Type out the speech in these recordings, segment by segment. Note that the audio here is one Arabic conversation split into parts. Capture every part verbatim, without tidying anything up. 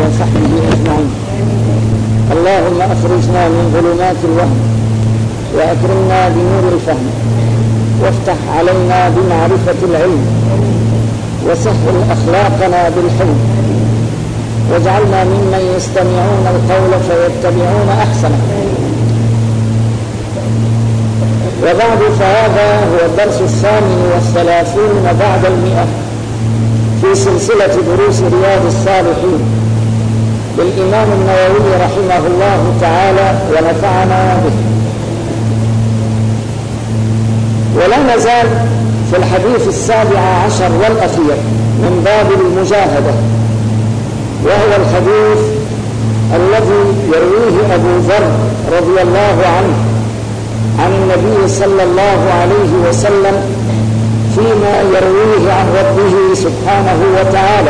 وصحبه أجمعين. اللهم أخرجنا من ظلمات الوهم وأكرمنا بنور الفهم وافتح علينا بمعرفة العلم وسهل أخلاقنا بالحلم واجعلنا ممن يستمعون القول فيتبعون أحسنه. وبعد، فهذا هو الدرس الثامن والثلاثون بعد المئة في سلسلة دروس رياض الصالحين للإمام النووي رحمه الله تعالى ونفعنا به. ولا نزال في الحديث السابع عشر والأخير من باب المجاهدة، وهو الحديث الذي يرويه أبو ذر رضي الله عنه عن النبي صلى الله عليه وسلم فيما يرويه عن ربه سبحانه وتعالى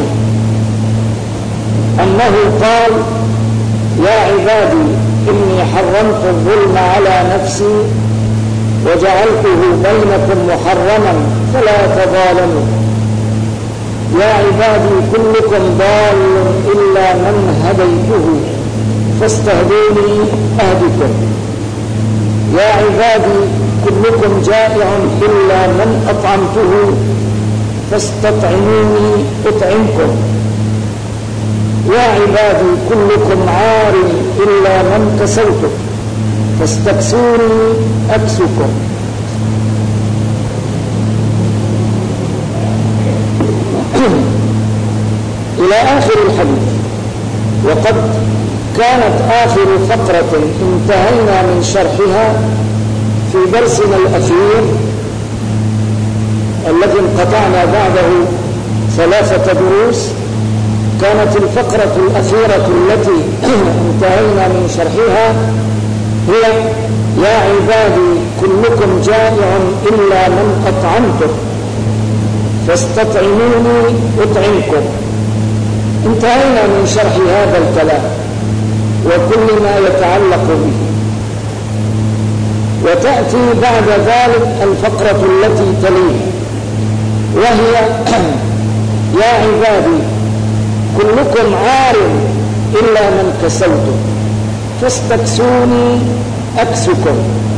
أنه قال: يا عبادي إني حرمت الظلم على نفسي وجعلته بينكم محرما فلا تظالموا. يا عبادي كلكم ضال إلا من هديته فاستهدوني أهدكم. يا عبادي كلكم جائع إلا من أطعمته فاستطعموني أطعمكم. يا عبادي كلكم عار إلا من كسوته فاستكسوني أكسكم. إلى آخر الحديث. وقد كانت آخر فقرة انتهينا من شرحها في درسنا الأخير الذي انقطعنا بعده ثلاثة دروس. كانت الفقرة الأخيرة التي انتهينا من شرحها هي: يا عبادي كلكم جائع إلا من أطعمته فاستطعموني أطعمكم. انتهينا من شرح هذا الكلام وكل ما يتعلق به. وتأتي بعد ذلك الفقرة التي تليها، وهي: يا عبادي كلكم عار إلا من كسوته فاستكسوني أكسكم.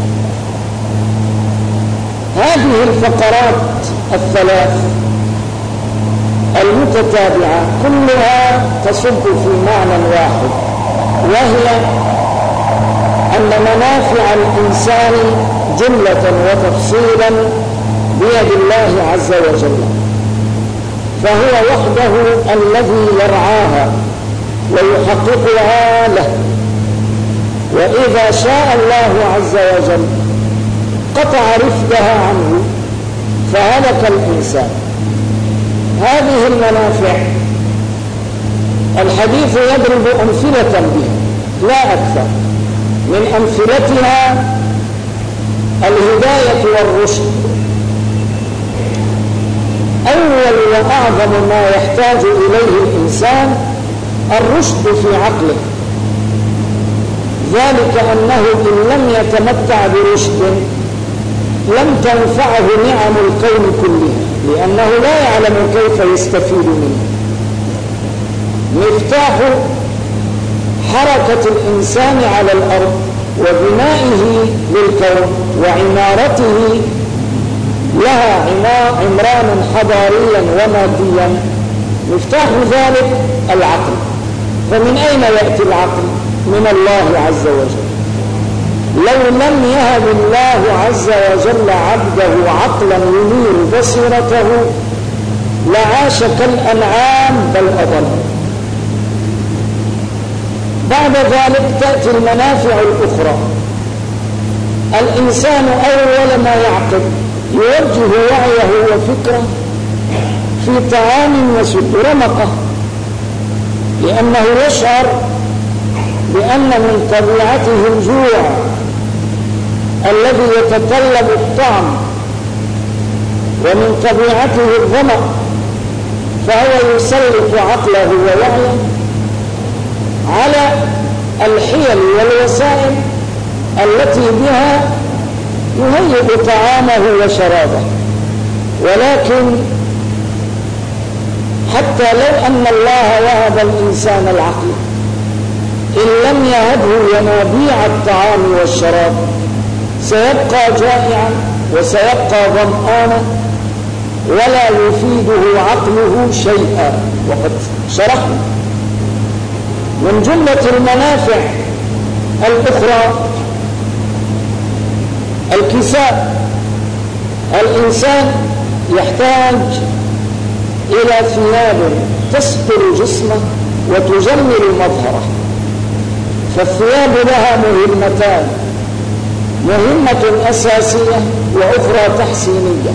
هذه الفقرات الثلاث المتتابعة كلها تصب في معنى واحد، وهي أن منافع الإنسان جملة وتفصيلا بيد الله عز وجل، فهو وحده الذي يرعاها ويحققها له. وإذا شاء الله عز وجل قطع رفدها عنه فهلك الإنسان. هذه المنافع الحديث يضرب أمثلة بها لا أكثر. من أمثلتها الهداية والرشد. أول وأعظم ما يحتاج إليه الإنسان الرشد في عقله، ذلك أنه إن لم يتمتع برشد لم تنفعه نعم الكون كلها، لأنه لا يعلم كيف يستفيد منه. مفتاح حركة الإنسان على الأرض وبنائه للكون وعمارته لها عمرانا حضاريا وماديا، مفتاح ذلك العقل. فمن أين يأتي العقل؟ من الله عز وجل. لو لم يهب الله عز وجل عبده عقلا ينير بصيرته لعاش كالأنعام بل أضل. بعد ذلك تأتي المنافع الأخرى. الإنسان أول ما يعقل يوجه وعيه وفكره في طعام يسد رمقه، لأنه يشعر بأن من طبيعته الجوع الذي يتطلب الطعم، ومن طبيعته الظمأ، فهو يسلط عقله ووعيه على الحيل والوسائل التي بها يهيئ طعامه وشرابه. ولكن حتى لو أن الله وهب الإنسان العقل إن لم يهبه ينابيع الطعام والشراب سيبقى جائعا وسيبقى ظمآنا ولا يفيده عقله شيئا. وقد شرحنا من جملة المنافع الأخرى الكساء. الإنسان يحتاج إلى ثياب تستر جسمه وتجمل مظهره، فالثياب لها مهمتان، مهمة أساسية وأخرى تحسينية.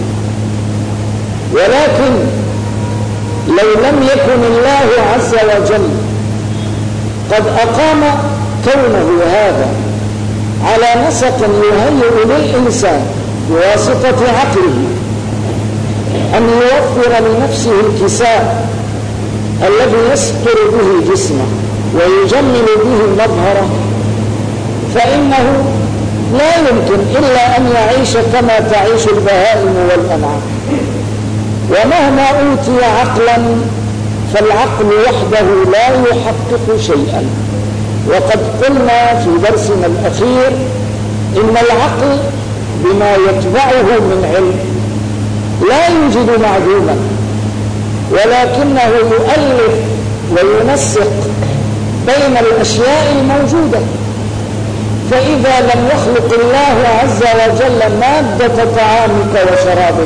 ولكن لو لم يكن الله عز وجل قد أقام كونه هذا على نسق يهيئ للإنسان بواسطة عقله أن يوفر لنفسه الكساء الذي يستر به جسمه ويجمل به مظهره، فإنه لا يمكن إلا أن يعيش كما تعيش البهائم والأنعام. ومهما أوتي عقلا فالعقل وحده لا يحقق شيئا. وقد قلنا في درسنا الأخير إن العقل بما يتبعه من علم لا يوجد معدوما، ولكنه يؤلف وينسق بين الأشياء الموجودة. فإذا لم يخلق الله عز وجل مادة طعامك وشرابك،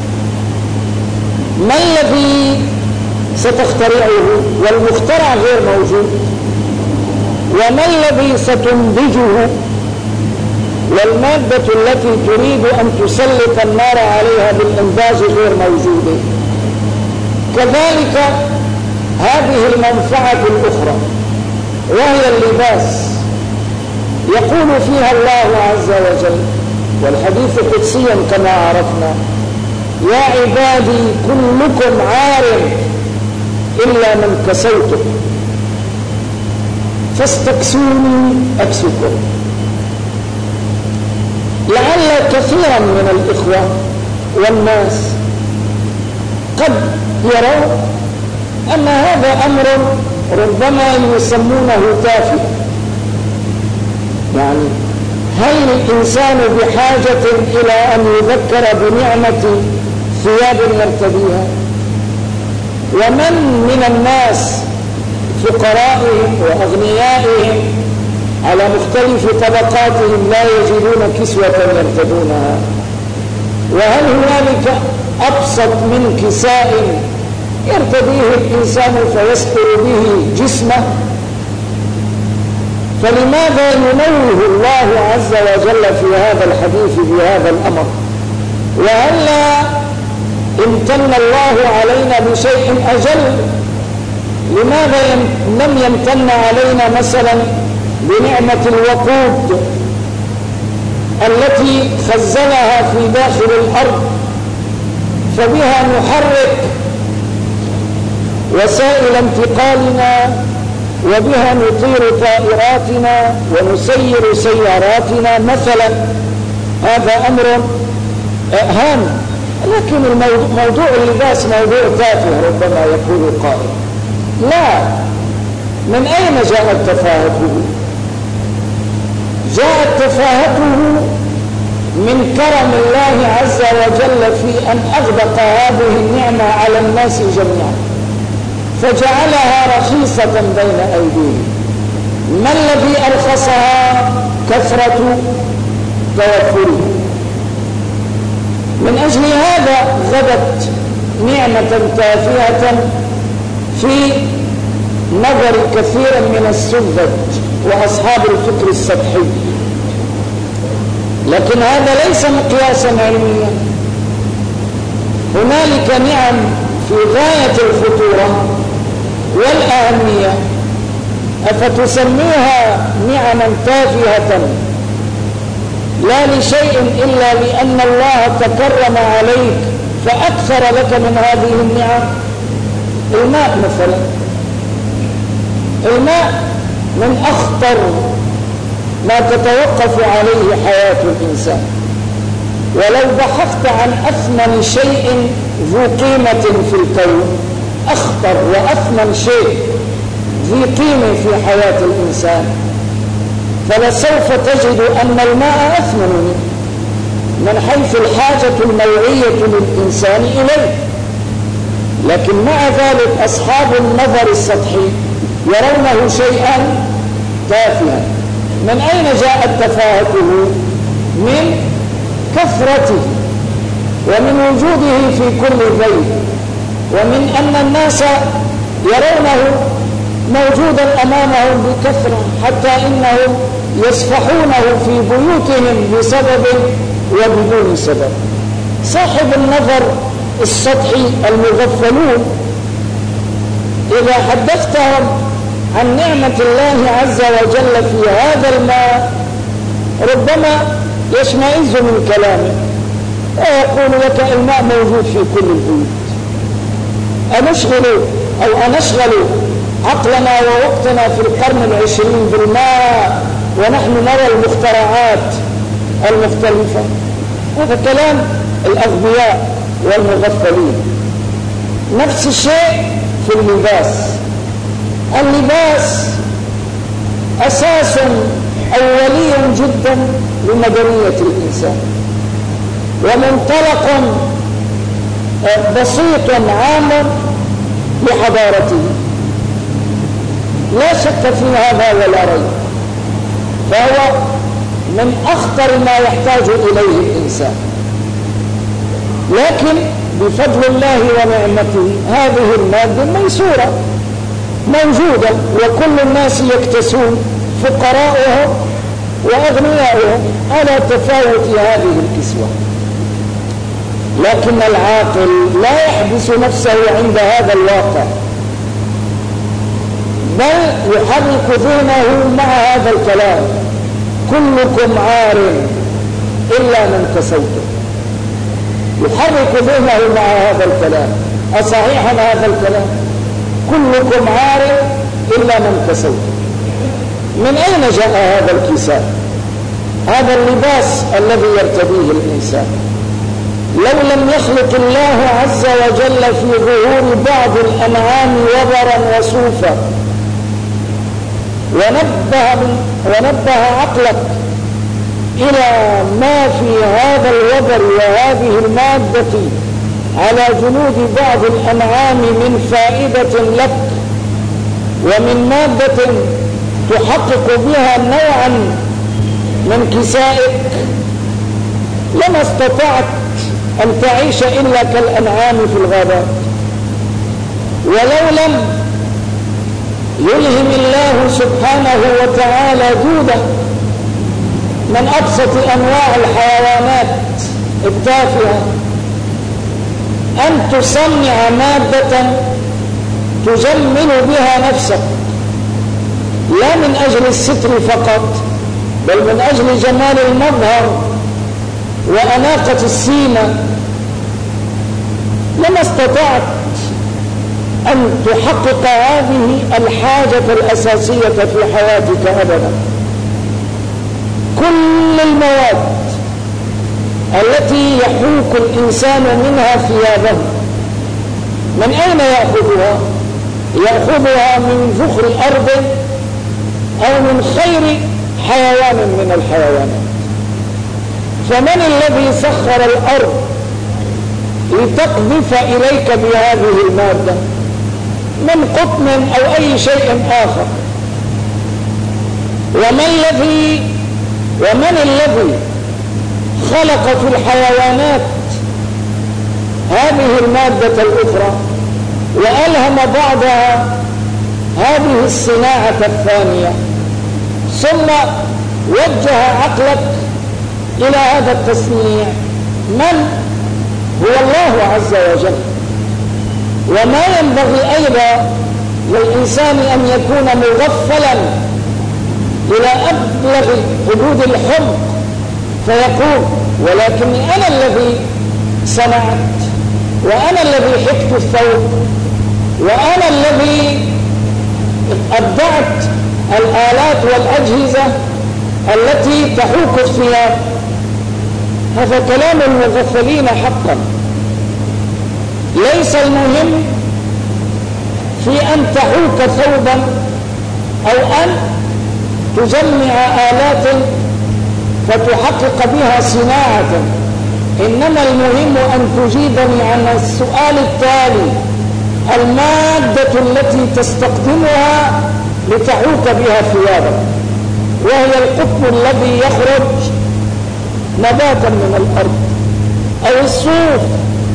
ما الذي ستخترعه والمخترع غير موجود؟ وما الذي ستنتجه والمادة التي تريد أن تسلط النار عليها بالإنتاج غير موجودة؟ كذلك هذه المنفعة الأخرى وهي اللباس، يقول فيها الله عز وجل والحديث قدسيا كما عرفنا: يا عبادي كلكم عار إلا من كسوته فاستكسوني أكسكم. لعل كثيرا من الإخوة والناس قد يروا أن هذا أمر ربما يسمونه تافه، يعني هل الإنسان بحاجة إلى أن يذكر بنعمة ثياب يرتديها؟ ومن من الناس فقرائهم وأغنيائهم على مختلف طبقاتهم لا يجدون كسوة يرتدونها؟ وهل هنالك أبسط من كساء يرتديه الإنسان فيستر به جسمه؟ فلماذا ينوه الله عز وجل في هذا الحديث بهذا الأمر؟ وهلا امتن الله علينا بشيء أجل؟ لماذا لم يمتن علينا مثلا بنعمة الوقود التي خزنها في داخل الأرض فبها نحرك وسائل انتقالنا وبها نطير طائراتنا ونسير سياراتنا مثلا؟ هذا أمر هام. لكن الموضوع موضوع اللباس موضوع تافه ربما يقول قائل. لا، من أين جاءت تفاهته؟ جاءت تفاهته من كرم الله عز وجل في أن أغدق هذه النعمة على الناس جميعا فجعلها رخيصة بين أيديهم. ما الذي أرخصها؟ كثرة توفره. من أجل هذا غدت نعمة تافهة في نظر كثير من السذج وأصحاب الفكر السطحي، لكن هذا ليس مقياسا علميا. هنالك نعم في غاية الخطورة والأهمية أفتسميها نعما تافهة لا لشيء إلا لأن الله تكرم عليك فأكثر لك من هذه النعم؟ الماء مثلا، الماء من أخطر ما تتوقف عليه حياة الإنسان. ولو بحثت عن أثمن شيء ذو قيمة في الكون أخطر وأثمن شيء ذي قيمة في حياة الإنسان، فلسوف تجد أن الماء أثمن منه من حيث الحاجة الموعية للإنسان إليه. لكن مع ذلك أصحاب النظر السطحي يرونه شيئا تافها. من أين جاءت تفاهته؟ من كثرته ومن وجوده في كل بيت، ومن أن الناس يرونه موجودا أمامهم بكثرة، حتى إنهم يسفحونه في بيوتهم بسبب وبدون سبب. صاحب النظر السطحي المغفلون إذا حدثتهم عن نعمة الله عز وجل في هذا الماء ربما يشمئز من كلامه ويقول لك الماء موجود في كل البيوت، أنشغل أو أنشغل عقلنا ووقتنا في القرن العشرين بالماء ونحن نرى المخترعات المختلفة؟ هذا كلام الأغبياء والمغفلين. نفس الشيء في اللباس. اللباس أساس أولي جدا لمدنية الإنسان، ومنطلق بسيط عام لحضارته، لا شك في هذا ولا ريب، فهو من أخطر ما يحتاج إليه الإنسان. لكن بفضل الله ونعمته هذه المادة ميسورة موجودة، وكل الناس يكتسون، فقراؤهم وأغنياؤهم على تفاوت هذه الكسوة. لكن العاقل لا يحبس نفسه عند هذا الواقع، بل يحرك ذهنه مع هذا الكلام: كلكم عار إلا من كسوته. يحرك ذهنه مع هذا الكلام: أصحيحا هذا الكلام؟ كلكم عار إلا من كسوته. من أين جاء هذا الكساء، هذا اللباس الذي يرتديه الإنسان؟ لو لم يخلق الله عز وجل في ظهور بعض الأنعام وبرا وصوفا ونبه, ونبه عقلك إلى ما في هذا الوبر وهذه المادة على جلود بعض الأنعام من فائدة لك ومن مادة تحقق بها نوعا من كسائك، لما استطعت أن تعيش إلا كالأنعام في الغابات. ولو لم يلهم الله سبحانه وتعالى جودا من أبسط أنواع الحيوانات التافهة أن تصنع مادة تجمل بها نفسك، لا من أجل الستر فقط، بل من أجل جمال المظهر وأناقة السيمة، لما استطعت أن تحقق هذه الحاجة الأساسية في حياتك أبدا. كل المواد التي يحوك الإنسان منها ثيابه من أين يأخذها؟ يأخذها من فخر أرض أو من خير حيوان من الحيوانات. فمن الذي سخر الأرض لتقذف إليك بهذه المادة من قطن أو أي شيء آخر؟ ومن الذي ومن الذي خلق في الحيوانات هذه المادة الأخرى وألهم بعضها هذه الصناعة الثانية، ثم وجه عقلك إلى هذا التصنيع؟ من هو الله عز وجل. وما ينبغي أيضا للإنسان أن يكون مغفلا إلى أبلغ حدود الحمق فيقول ولكن أنا الذي صنعت، وأنا الذي حكت الثوب، وأنا الذي أبدعت الآلات والأجهزة التي تحوك الثياب. هذا كلام المغفلين حقا. ليس المهم في أن تحوك ثوبا أو أن تجمع آلات فتحقق بها صناعة، إنما المهم أن تجيبني عن السؤال التالي: المادة التي تستخدمها لتحوك بها ثيابك، وهي القطن الذي يخرج نباتا من الأرض، أو الصوف،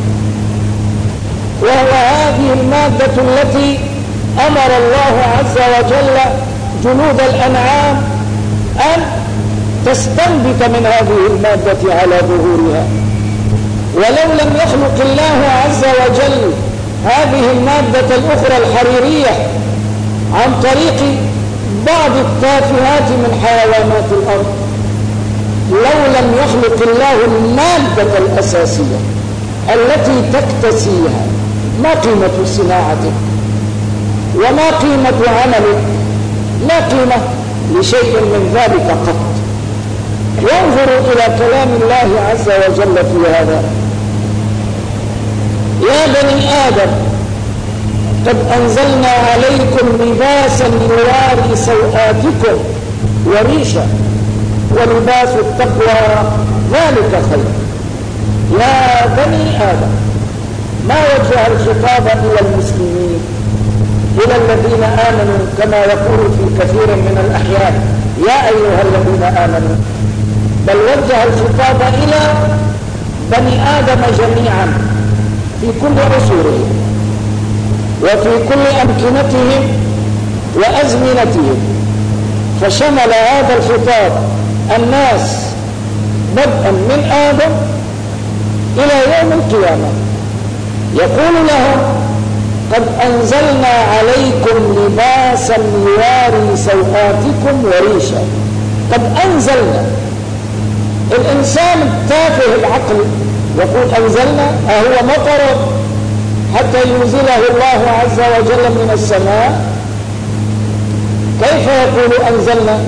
وهو هذه المادة التي أمر الله عز وجل جنود الأنعام أن تستنبت من هذه المادة على ظهورها. ولو لم يخلق الله عز وجل هذه المادة الأخرى الحريرية عن طريق بعض التافهات من حيوانات الأرض، لو لم يخلق الله المادة الأساسية التي تكتسيها، ما قيمة صناعتك وما قيمة عملك؟ لا قيمة لشيء من ذلك قط. وانظروا إلى كلام الله عز وجل في هذا: يا بني آدم قد أنزلنا عليكم لباسا يواري سوآتكم وريشا ولباس التقوى ذلك خير. يا بني آدم، ما وجه الخطاب إلى المسلمين، إلى الذين آمنوا، كما يقول في كثير من الأحيان يا أيها الذين آمنوا، بل وجه الخطاب إلى بني آدم جميعا في كل عصورهم وفي كل أمكنتهم وأزمنتهم، فشمل هذا الخطاب الناس بدءا من آدم إلى يوم القيامة. يقول لهم: قد أنزلنا عليكم لباسا يواري سوآتكم وريشا. قد أنزلنا. الإنسان التافه العقل يقول أنزلنا، أهو مطر حتى ينزله الله عز وجل من السماء؟ كيف يقول أنزلنا؟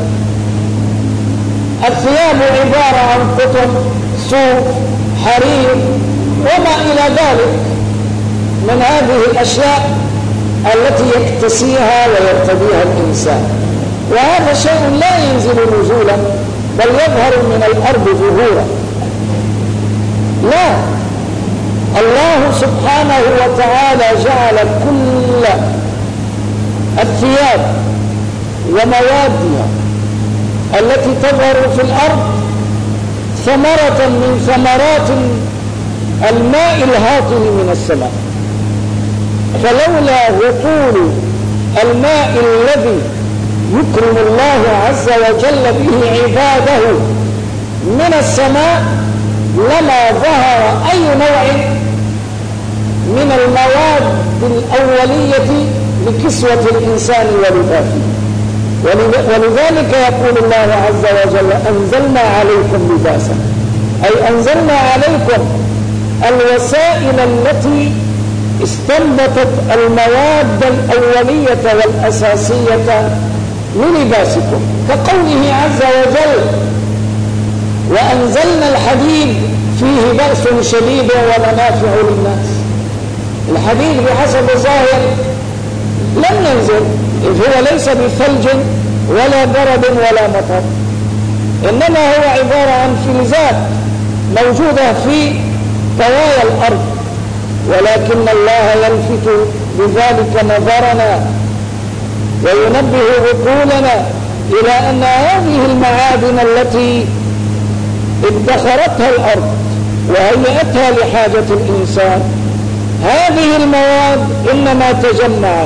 الثياب عبارة عن قطن، صوف، حرير وما إلى ذلك من هذه الأشياء التي يكتسيها ويرتديها الإنسان، وهذا شيء لا ينزل نزولا بل يظهر من الأرض ظهورا. لا، الله سبحانه وتعالى جعل كل الثياب وموادها التي تظهر في الأرض ثمرة من ثمرات الماء الهاطل من السماء، فلولا هطول الماء الذي يكرم الله عز وجل به عباده من السماء لما ظهر أي نوع من المواد الأولية لكسوة الإنسان ولباسه. ولذلك يقول الله عز وجل: أنزلنا عليكم لباسا، أي أنزلنا عليكم الوسائل التي استنبتت المواد الأولية والأساسية للباسكم، كقوله عز وجل: وأنزلنا الحديد فيه بأس شديد ومنافع للناس. الحديد بحسب الظاهر لم ينزل، إذ هو ليس بثلج ولا برد ولا مطر، إنما هو عبارة عن فلزات موجودة في طوايا الأرض، ولكن الله يلفت بذلك نظرنا وينبه عقولنا إلى أن هذه المعادن التي ادخرتها الأرض وهيئتها لحاجة الإنسان، هذه المواد إنما تجمعت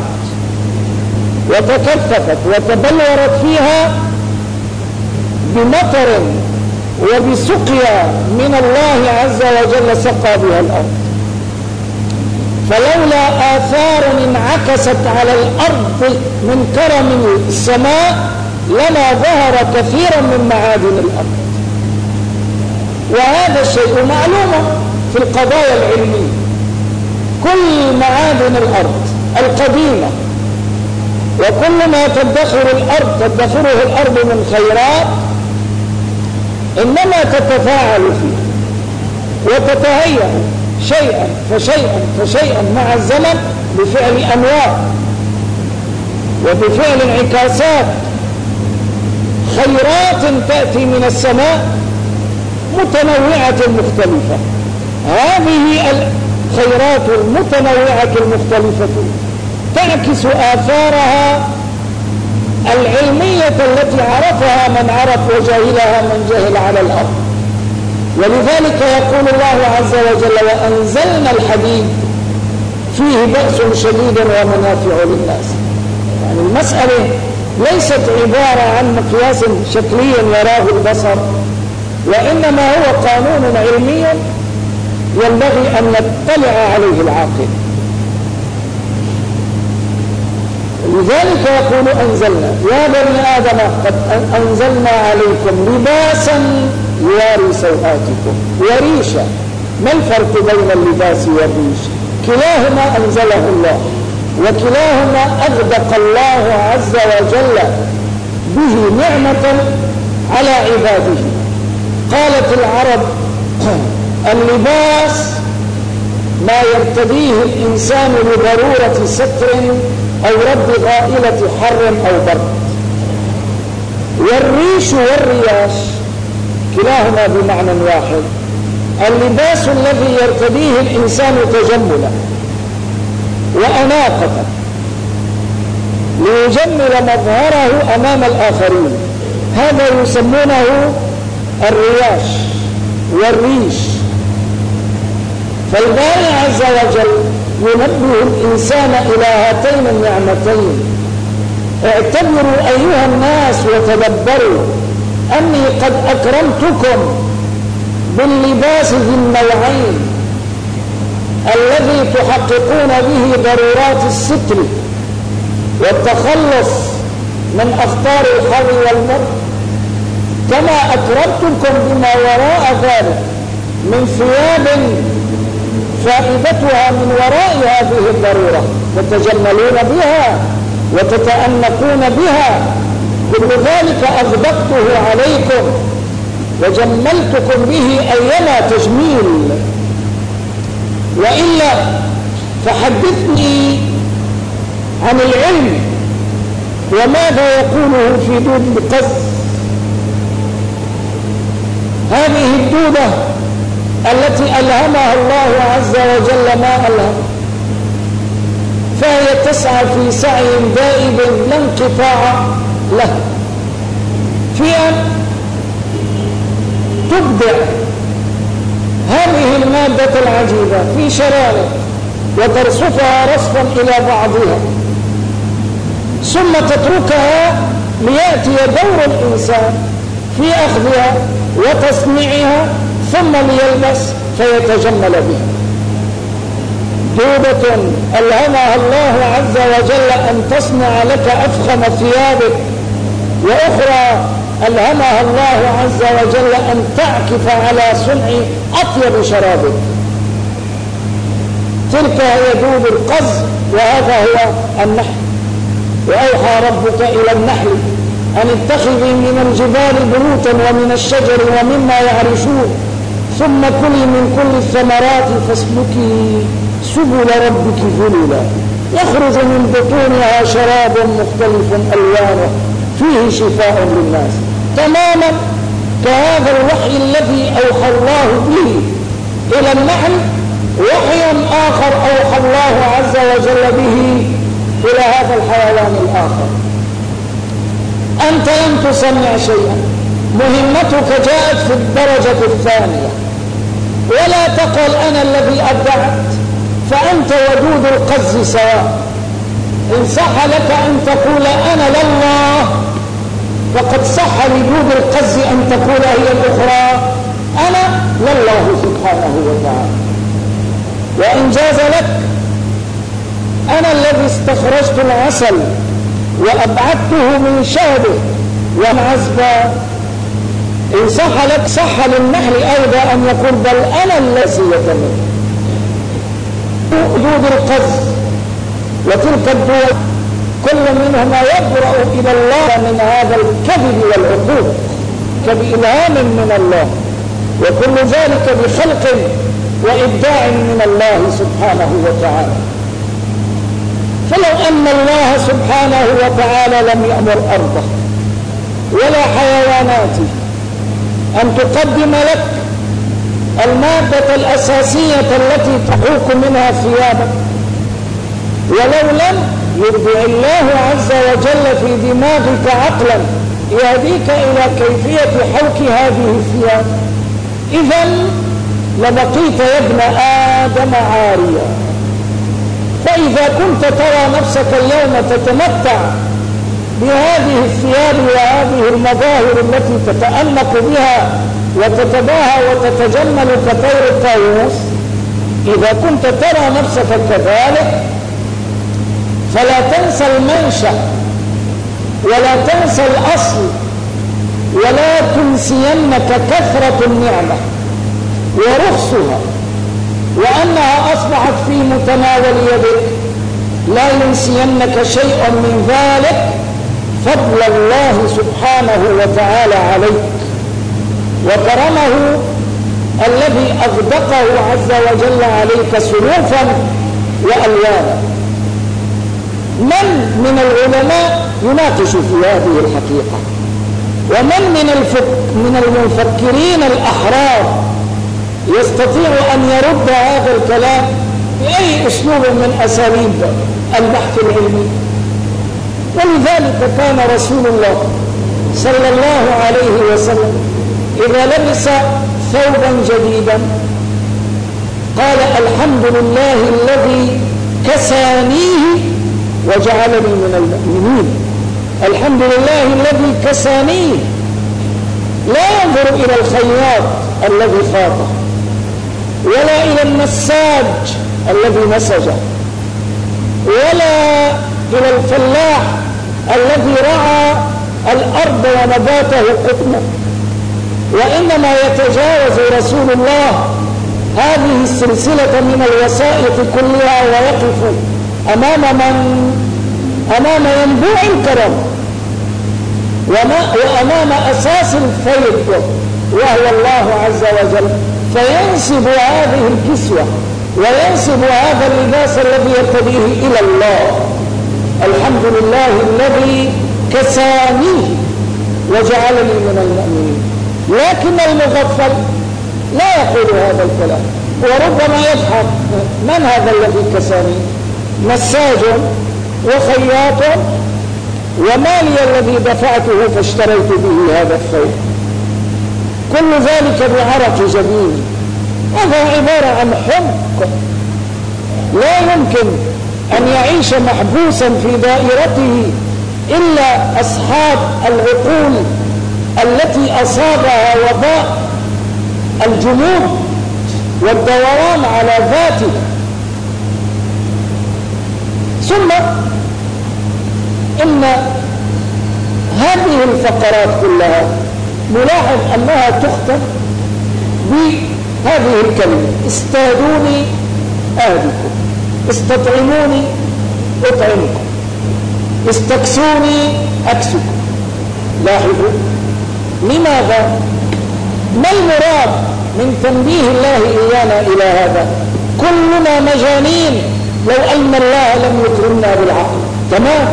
وتكثفت وتبلورت فيها بمطر وبسقيا من الله عز وجل سقى بها الأرض. فلولا آثار انعكست على الأرض من كرم السماء لما ظهر كثيرا من معادن الأرض. وهذا الشيء معلوم في القضايا العلمية. كل معادن الأرض القديمة وكل ما تدخر الأرض تدخره الأرض من خيرات إنما تتفاعل فيه وتتهيأ شيئا فشيئا فشيئا مع الزمن بفعل أنواع وبفعل انعكاسات خيرات تأتي من السماء متنوعة مختلفة. هذه الخيرات المتنوعة المختلفة تعكس آثارها العلمية التي عرفها من عرف وجهلها من جهل على الأرض. ولذلك يقول الله عز وجل: وأنزلنا الحديد فيه بأس شديد ومنافع للناس. يعني المسألة ليست عبارة عن مقياس شكلي يراه البصر، وإنما هو قانون علمي ينبغي أن نطلع عليه العاقل. لذلك يقول: أنزلنا يا بني آدم قد أنزلنا عليكم لباسا يواري سوآتكم وريشا. ما الفرق بين اللباس والريش؟ كلاهما أنزله الله، وكلاهما أغدق الله عز وجل به نعمة على عباده. قالت العرب: اللباس ما يرتديه الإنسان لضرورة ستر أو رد غائلة حر أو برد. والريش والرياش كلاهما بمعنى واحد: اللباس الذي يرتديه الإنسان تجملا وأناقة ليجمل مظهره أمام الآخرين، هذا يسمونه الرياش والريش. فالباري عز وجل ينبه الإنسان إلى هاتين النعمتين: اعتبروا أيها الناس وتدبروا أني قد أكرمتكم باللباس ذي النوعين الذي تحققون به ضرورات الستر والتخلص من أخطار الحر والبرد، كما أكرمتكم بما وراء ذلك من ثياب فائدتها من وراء هذه الضرورة تتجملون بها وتتأنقون بها. كل ذلك أغدقته عليكم وجملتكم به أيما تجميل. وإلا فحدثني عن العلم وماذا يقوله في دود القز. هذه الدودة التي ألهمها الله عز وجل ما ألهم، فهي تسعى في سعي دائب لا انقطاع له في أن تبدع هذه المادة العجيبة في شرائط وترصفها رصفا إلى بعضها، ثم تتركها ليأتي دور الإنسان في أخذها وتصنيعها ثم ليلبس فيتجمل بها. دودة ألهمها الله عز وجل أن تصنع لك أفخم ثيابك، وأخرى ألهمها الله عز وجل أن تعكف على صنع أطيب شرابك. تلك هي دود القز وهذا هو النحل. وأوحى ربك إلى النحل أن اتخذي من الجبال بيوتا ومن الشجر ومما يعرشون ثم كلي من كل الثمرات فاسلكي سبل ربك ذللا يخرج من بطونها شراب مختلف ألوانه فيه شفاء للناس. تماما كهذا الوحي الذي أوحى الله به إلى النحل، وحي آخر أوحى الله عز وجل به إلى هذا الحيوان الآخر. أنت لم تصنع شيئا، مهمتك جاءت في الدرجة الثانية، ولا تقل أنا الذي أبدعت، فأنت ودود القز سواء. إن صح لك أن تقول أنا لله، فقد صح لدود القز أن تقول هي الأخرى أنا لله سبحانه وتعالى. وإن جاز لك أنا الذي استخرجت العسل وأبعدته من شهده ومعزبا. إن صح لك صح للنحل أيضا أن يقول بل أنا الذي يتمر. دود القز وتلك الدول كل منهما يبرأ إلى الله من هذا الكذب والعقوق كبإلهام من الله، وكل ذلك بخلق وإبداع من الله سبحانه وتعالى. فلو أن الله سبحانه وتعالى لم يأمر أرضه ولا حيواناته أن تقدم لك المادة الأساسية التي تحوك منها ثيابك، ولو لم يبدع الله عز وجل في دماغك عقلا يهديك إلى كيفية حوك هذه الثياب، إذن لبقيت يا ابن آدم عاريا. فإذا كنت ترى نفسك اليوم تتمتع بهذه الثياب وهذه المظاهر التي تتأنق بها وتتباهى وتتجمل كطير الطاووس، إذا كنت ترى نفسك كذلك فلا تنسى المنشأ ولا تنسى الأصل، ولا تنسينك كثرة النعمة ورخصها وأنها أصبحت في متناول يدك، لا ينسينك شيء من ذلك فضل الله سبحانه وتعالى عليك وكرمه الذي أغدقه عز وجل عليك صنوفا وألوانا. من من العلماء يناقش في هذه الحقيقة، ومن من الفك من المفكرين الأحرار يستطيع أن يرد هذا الكلام بأي أسلوب من أساليب البحث العلمي. ولذلك كان رسول الله صلى الله عليه وسلم إذا لبس ثوبا جديدا قال الحمد لله الذي كسانيه وجعلني من المؤمنين. الحمد لله الذي كسانيه، لا ينظر إلى الخياط الذي خاطه ولا إلى النساج الذي نسجه ولا إلى الفلاح الذي رعى الأرض ونباته قطنا، وإنما يتجاوز رسول الله هذه السلسلة من الوسائط كلها ويقف أمام من أمام ينبوع الكرم وأمام أساس الفيض وهو الله عز وجل، فينسب هذه الكسوة وينسب هذا اللباس الذي يرتديه إلى الله. الحمد لله الذي كسانيه وجعلني من المؤمنين. لكن المغفل لا يقول هذا الكلام، وربما يضحك: من هذا الذي كساني؟ نساج وخياط، وما لي الذي دفعته فاشتريت به هذا الثوب؟ كل ذلك بعرق جبيني. هذا عبارة عن حمق لا يمكن أن يعيش محبوسا في دائرته إلا أصحاب العقول التي أصابها وباء الجنود والدوران على ذاته. ثم إن هذه الفقرات كلها نلاحظ أنها تختم بهذه الكلمة: استهدوني أهدكم، استطعموني أطعمكم، استكسوني أكسكم. لاحظوا لماذا؟ ما المراد من تنبيه الله إيانا إلى هذا؟ كلنا مجانين لو أن الله لم يكرمنا بالعقل، تمام؟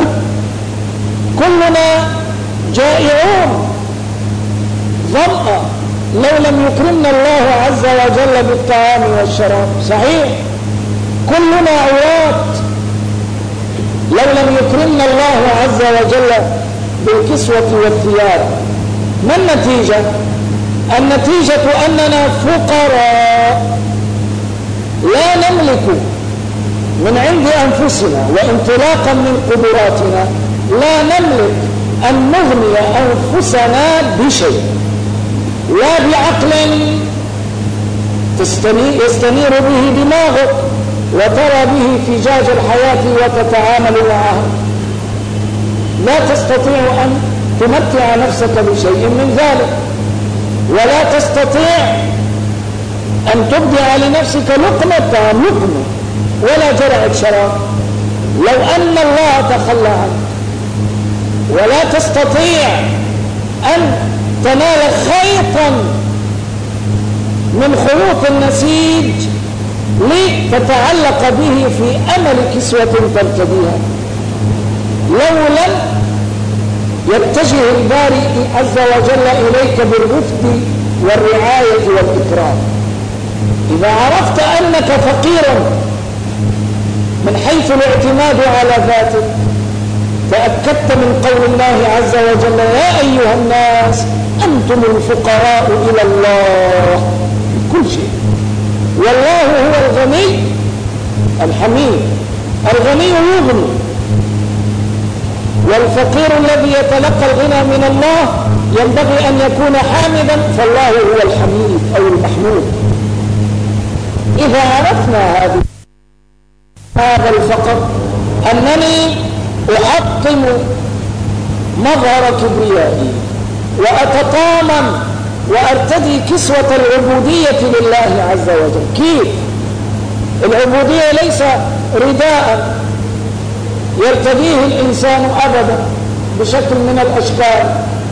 كلنا جائعون ظمأ لو لم يكرمنا الله عز وجل بالطعام والشراب، صحيح؟ كلنا عراة لو لم يكرمنا الله عز وجل بالكسوة والثياب. ما النتيجة؟ النتيجة أننا فقراء لا نملك من عند أنفسنا وانطلاقا من قدراتنا لا نملك أن نغني أنفسنا بشيء، لا بعقل يستنير به دماغك وترى به فجاج الحياة وتتعامل معها. لا تستطيع أن تمتع نفسك بشيء من ذلك، ولا تستطيع أن تبدع لنفسك لقمة لقمة ولا جرعة شراب لو أن الله تخلى عنك، ولا تستطيع أن تنال خيطا من خيوط النسيج لتتعلق به في أمل كسوة ترتديها. لو لم يتجه الباري عز وجل إليك بالرفق والرعاية والإكرام. إذا عرفت أنك فقير من حيث الاعتماد على ذاتك، تأكدت من قول الله عز وجل: يا أيها الناس أنتم الفقراء إلى الله كل شيء، والله هو الغني الحميد. الغني يغني، والفقير الذي يتلقى الغنى من الله ينبغي أن يكون حامدا، فالله هو الحميد أو المحمود. إذا عرفنا هذه هذا الفقر، أنني أحطم مظهر كبريائي وأتطامن وأرتدي كسوة العبودية لله عز وجل. كيف؟ العبودية ليس رداء يرتديه الإنسان أبدا بشكل من الأشكال،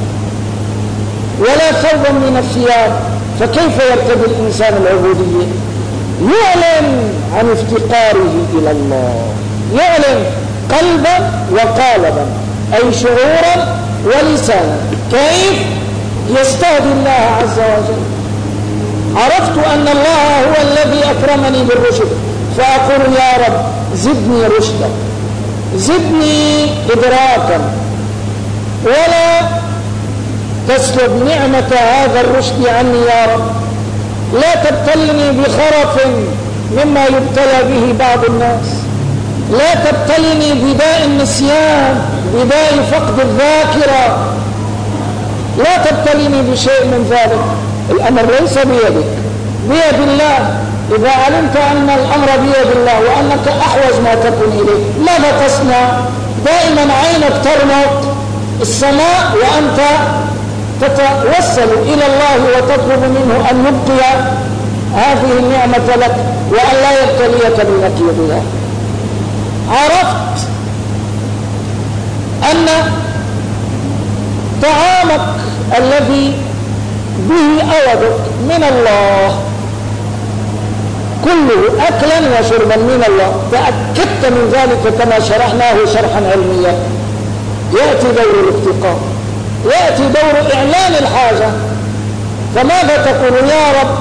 ولا ثوبا من الثياب. فكيف يرتدي الإنسان العبودية؟ يعلن عن افتقاره إلى الله، يعلن قلبا وقالبا، أي شعورا ولسانا. كيف؟ يستهدي الله عز وجل. عرفت أن الله هو الذي أكرمني بالرشد، فأقول: يا رب زدني رشدا، زدني إدراكا، ولا تسلب نعمة هذا الرشد عني يا رب. لا تبتلني بخرف مما يبتلى به بعض الناس، لا تبتلني بداء النسيان، بداء فقد الذاكرة، لا تبتلني بشيء من ذلك. الأمر ليس بيدك، بيد الله. إذا علمت أن الأمر بيد الله وأنك أحوج ما تكون إليه، ماذا تصنع؟ دائما عينك ترمق السماء وأنت تتوسل إلى الله وتطلب منه أن يبقي هذه النعمة لك وأن لا يبتليك بنكيرها. عرفت أن طعامك الذي به أودك من الله كله أكلا وشربا من الله، تأكدت من ذلك كما شرحناه شرحا علميا. يأتي دور الافتقار، يأتي دور إعلان الحاجة. فماذا تقول؟ يا رب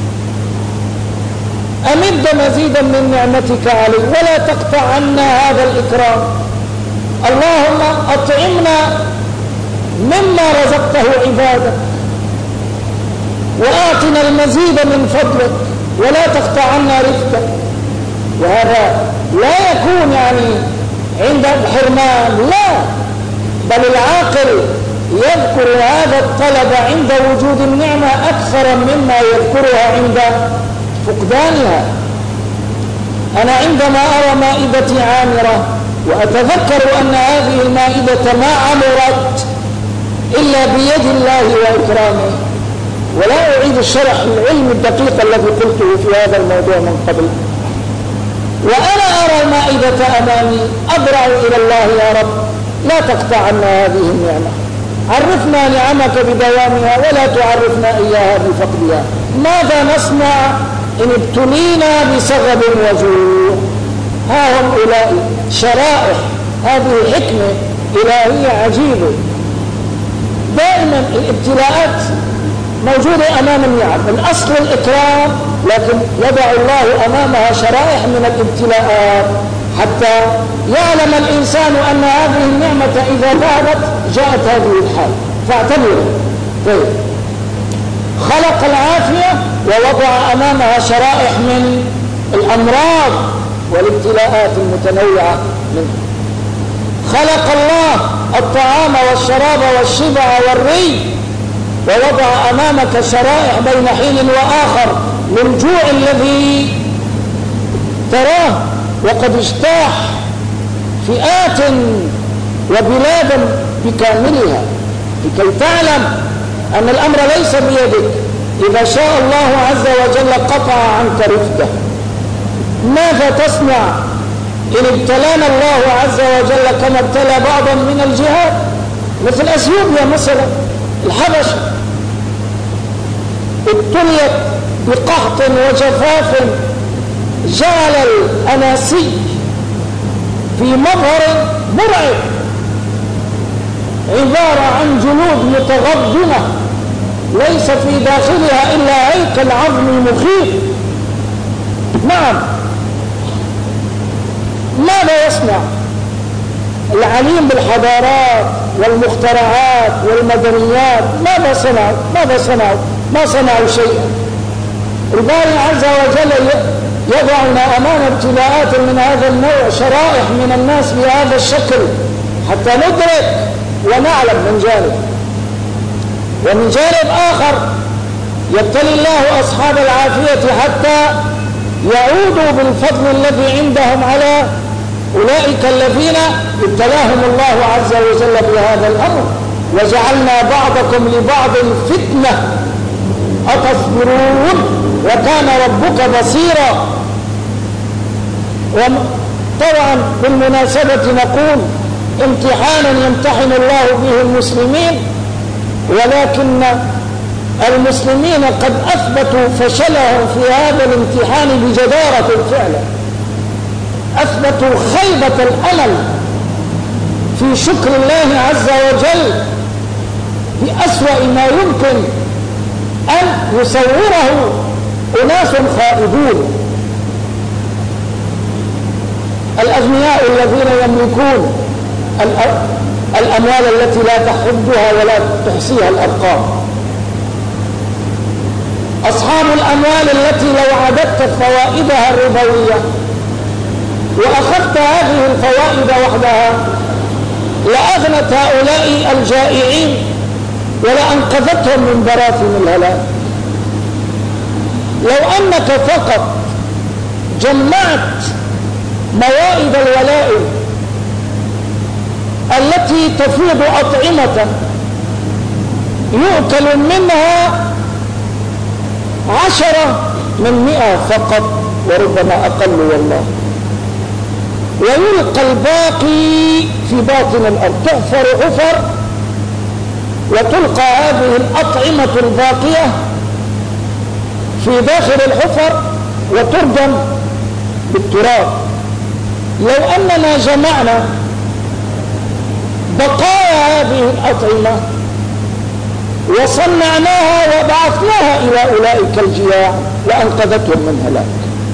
أمد مزيدا من نعمتك علي ولا تقطع عنا هذا الإكرام. اللهم أطعمنا مما رزقته عبادك، وآتنا المزيد من فضلك ولا تقطع عنا رزقك. وهذا لا يكون يعني عند الحرمان، لا، بل العاقل يذكر هذا الطلب عند وجود النعمة أكثر مما يذكرها عند فقدانها. أنا عندما أرى مائدتي عامرة وأتذكر أن هذه المائدة ما عمرت إلا بيد الله وإكرامه، ولا أعيد الشرح العلم الدقيق الذي قلته في هذا الموضوع من قبل، وأنا أرى المائدة أمامي أضرع إلى الله: يا رب لا تقطع عنا هذه النعمة، عرفنا نعمك بدوامها ولا تعرفنا إياها بفقدها. ماذا نصنع إن ابتلينا بسغب وجوع؟ ها هم أولئك شرائح، هذه حكمة إلهية عجيبة. دائما الابتلاءات موجودة أمام النعم، الأصل الإكرام، لكن يضع الله أمامها شرائح من الابتلاءات حتى يعلم الإنسان أن هذه النعمة إذا ذهبت جاءت هذه الحال. فاعتبروا. طيب، خلق العافية ووضع أمامها شرائح من الأمراض والابتلاءات المتنوعة منها. خلق الله الطعام والشراب والشبع والري ووضع أمامك شرائح بين حين وآخر للجوع الذي تراه وقد اجتاح فئات وبلادا بكاملها، لكي تعلم أن الأمر ليس بيدك. إذا شاء الله عز وجل قطع عنك رفده. ماذا تصنع إن ابتلانا الله عز وجل كما ابتلى بعضا من الجهاد، مثل أثيوبيا مثلا، الحبشة ابتليت بقحط وجفاف جعل الأناسي في مظهر مرعب، عبارة عن جلود متغضنة ليس في داخلها إلا هيكل عظمي مخيف. نعم، ماذا يصنع العليم بالحضارات والمخترعات والمدنيات؟ ماذا صنعوا؟ ماذا صنعوا؟ ما صنعوا شيئا. الباري عز وجل يضعنا أمام ابتلاءات من هذا النوع، شرائح من الناس بهذا الشكل حتى ندرك ونعلم من جانب، ومن جانب آخر يبتلي الله أصحاب العافية حتى يعودوا بالفضل الذي عندهم على أولئك الذين ابتلاهم الله عز وجل بهذا الأمر. وجعلنا بعضكم لبعض فتنة أتصبرون وكان ربك بصيرا. وطبعا بالمناسبة نقول امتحانا يمتحن الله به المسلمين، ولكن المسلمين قد أثبتوا فشلهم في هذا الامتحان بجدارة فعلا، أثبتوا خيبة الأمل في شكر الله عز وجل بأسوأ ما يمكن أن يصوره أناس خائبون. الأغنياء الذين يملكون الأموال التي لا تحدها ولا تحصيها الأرقام، أصحاب الأموال التي لو عددت فوائدها الربوية وأخذت هذه الفوائد وحدها لأغنت هؤلاء الجائعين ولأنقذتهم من براثن الهلاك. لو أنك فقط جمعت موائد الولائم التي تفيض أطعمة يؤكل منها عشرة من مئة فقط وربما أقل والله، ويلقى الباقي في باطن الأرض، تحفر حفر وتلقى هذه الأطعمة الباقية في داخل الحفر وتردم بالتراب. لو أننا جمعنا بقايا هذه الأطعمة وصنعناها وبعثناها إلى أولئك الجياع لأنقذتهم من هلاك.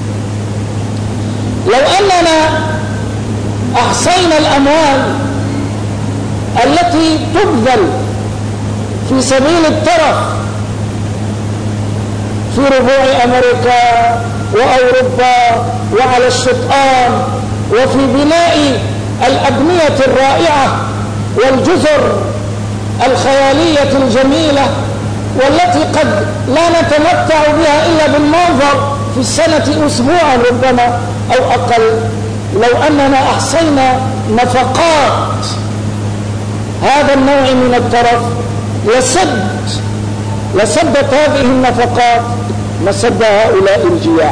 لو أننا أحصينا الأموال التي تبذل في سبيل الترف في ربوع أمريكا وأوروبا وعلى الشطآن وفي بناء الأبنية الرائعة والجزر الخيالية الجميلة والتي قد لا نتمتع بها إلا بالمنظر في السنة أسبوعا ربما أو أقل، لو أننا أحصينا نفقات هذا النوع من الترف لسد لسدت هذه النفقات مسد هؤلاء الجياع.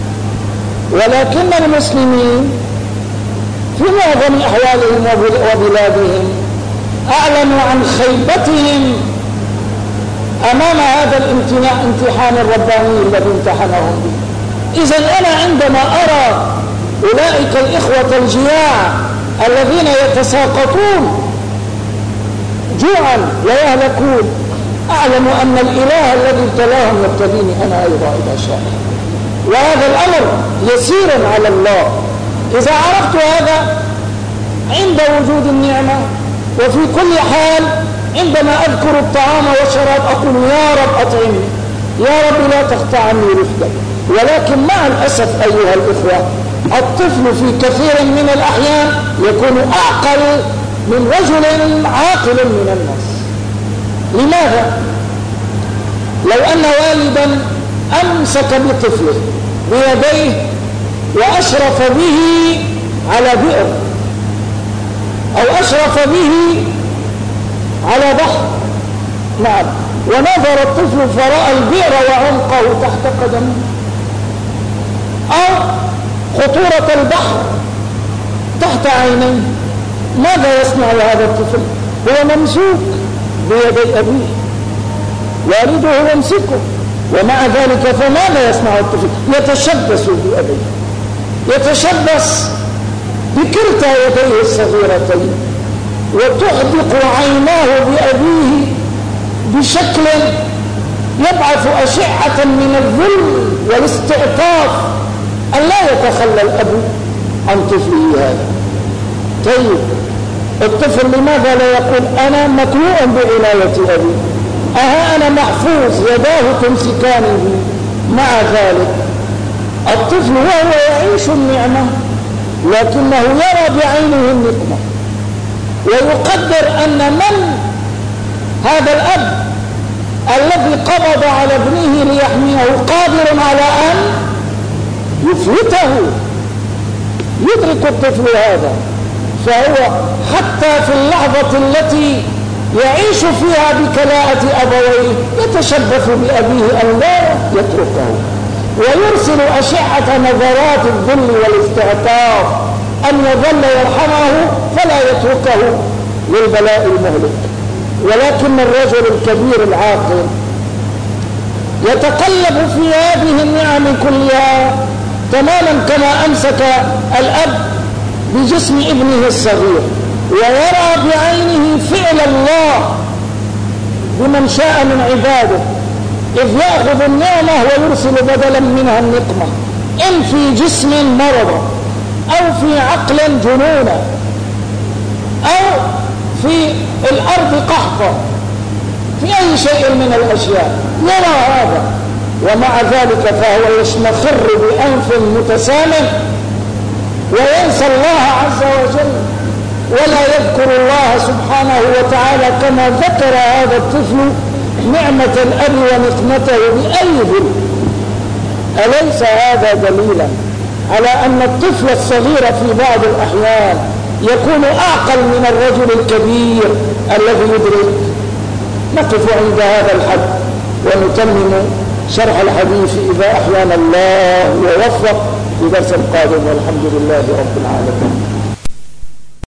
ولكن المسلمين في معظم أحوالهم وبلادهم أعلنوا عن خيبتهم أمام هذا الامتحان الرباني الذي امتحنهم به. إذن أنا عندما أرى أولئك الإخوة الجياع الذين يتساقطون جوعا ويهلكون أعلم أن الإله الذي ابتلاهم يبتليني أنا أيضا إذا شاء، وهذا الأمر يسير على الله. إذا عرفت هذا عند وجود النعمة، وفي كل حال عندما أذكر الطعام والشراب أقول يا رب أطعمني، يا رب لا تقطع عني رفدك. ولكن مع الأسف أيها الإخوة الطفل في كثير من الأحيان يكون أعقل من رجل عاقل من الناس. لماذا؟ لو أن والدا أمسك بطفله بيديه وأشرف به على بئر أو أشرف به على بحر، نعم، ونظر الطفل فرأى البئر وعمقه تحت قدمه أو خطورة البحر تحت عينيه، ماذا يصنع هذا الطفل؟ هو ممسوك بيدي أبيه، والده يمسكه، ومع ذلك فماذا يصنع الطفل؟ يتشبث بأبيه يتشبث بكلتا يديه الصغيرتين وتحدق عيناه بأبيه بشكل يبعث أشعة من الذل والاستعطاف أن لا يتخلى الأب عن طفله هذا. طيب الطفل لماذا لا يقول أنا مكلوء بعناية أبي، أها أنا محفوظ يداه تمسكانه؟ مع ذلك الطفل وهو يعيش النعمة لكنه يرى بعينه النقمة، ويقدر أن من هذا الأب الذي قبض على ابنه ليحميه قادر على أن يفلته. يدرك الطفل هذا، فهو حتى في اللحظة التي يعيش فيها بكلاءة أبويه يتشبث بأبيه أن لا يتركه، ويرسل أشعة نظرات الذل والاستعطاف أن يظل يرحمه فلا يتركه للبلاء المهلك. ولكن الرجل الكبير العاقل يتقلب في هذه النعم كلها تماما كما أمسك الأب بجسم ابنه الصغير، ويرى بعينه فعل الله بمن شاء من عباده، إذ يأخذ النعمة ويرسل بدلا منها النقمة، إن في جسم مرضا أو في عقل جنونا أو في الأرض قحطا، في أي شيء من الأشياء يرى هذا، ومع ذلك فهو يشمخر بأنف متسامح وينسى الله عز وجل ولا يذكر الله سبحانه وتعالى كما ذكر هذا الطفل نعمة الأب ونقمته بأي ذل. أليس هذا دليلا على أن الطفل الصغير في بعض الأحيان يكون أعقل من الرجل الكبير الذي يدرك؟ نقف عند هذا الحد ونتمم شرح الحديث إذا أحيانا الله ووفق في درس قادم، والحمد لله رب العالمين.